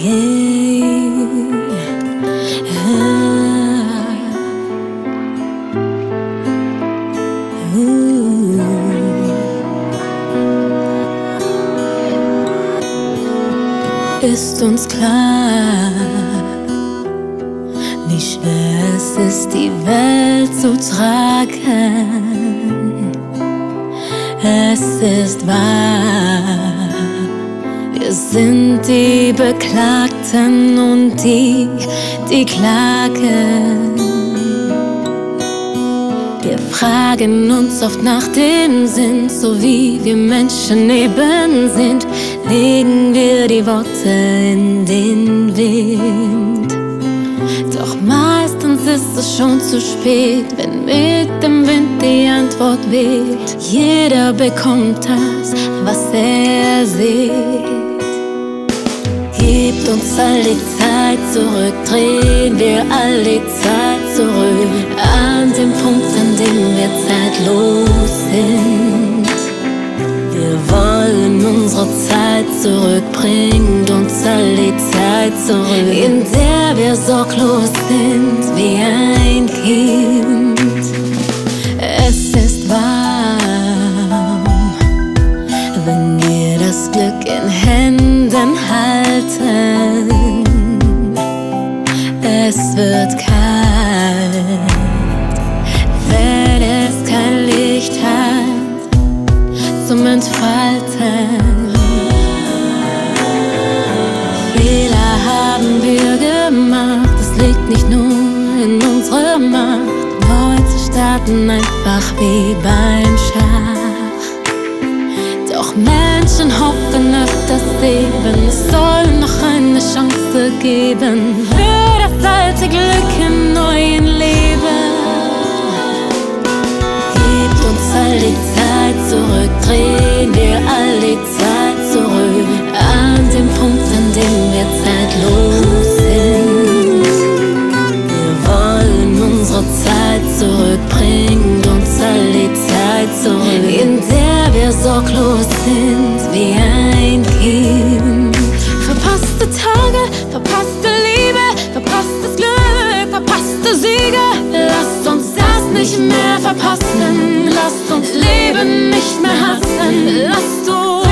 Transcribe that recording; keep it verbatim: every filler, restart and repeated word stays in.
Ist uns klar, wie schwer es ist, die Welt zu tragen. Es ist wahr, wir sind die Beklagten und die, die klagen. Wir fragen uns oft nach dem Sinn, so wie wir Menschen eben sind, legen wir die Worte in den Wind. Doch meistens ist es schon zu spät, wenn mit dem Wind die Antwort weht. Jeder bekommt das, was er sieht. Gebt uns all die Zeit zurück, drehen wir all die Zeit zurück, an den Punkt, an dem wir zeitlos sind. Wir wollen unsere Zeit zurück, bringt uns all die Zeit zurück, in der wir sorglos sind wie ein Kind. Es ist warm, wenn wir das Glück in Händen halten. Es wird kalt, wenn es kein Licht hat zum Entfalten. Fehler haben wir gemacht, es liegt nicht nur in unserer Macht, neu zu starten, einfach wie beim Schach. Doch Menschen hoffen öfters eben, es soll noch eine Chance geben für das alte Glück im neuen Leben. Gebt uns all die Zeit zurück, drehen wir all die Zeit zurück, an den Punkt, an dem wir zeitlos sind. Wir wollen unsere Zeit zurück, bringt uns all die Zeit zurück, in der wir sorglos sind wie ein Kind. Verpasste Tage, verpasste Liebe, verpasstes Glück, verpasste Siege. Lasst uns das nicht mehr verpassen, lasst uns Leben nicht mehr hassen, lasst uns